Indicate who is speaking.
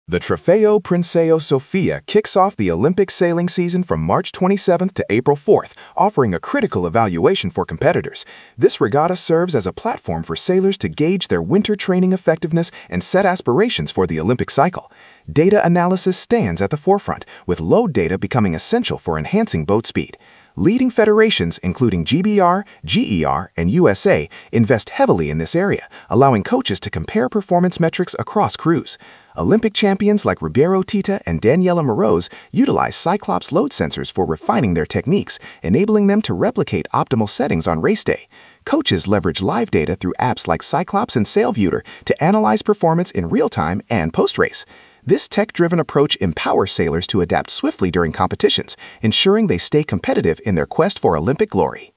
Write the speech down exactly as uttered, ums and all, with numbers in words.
Speaker 1: The Trofeo Princesa Sofia kicks off the Olympic sailing season from March twenty-seventh to April fourth, offering a critical evaluation for competitors. This regatta serves as a platform for sailors to gauge their winter training effectiveness and set aspirations for the Olympic cycle. Data analysis stands at the forefront, with load data becoming essential for enhancing boat speed. Leading federations, including G B R, G E R, and U S A, invest heavily in this area, allowing coaches to compare performance metrics across crews. Olympic champions like Ribeiro Tita and Daniela Moroz utilize Cyclops load sensors for refining their techniques, enabling them to replicate optimal settings on race day. Coaches leverage live data through apps like Cyclops and SailViewer to analyze performance in real time and post-race. This tech-driven approach empowers sailors to adapt swiftly during competitions, ensuring they stay competitive in their quest for Olympic glory.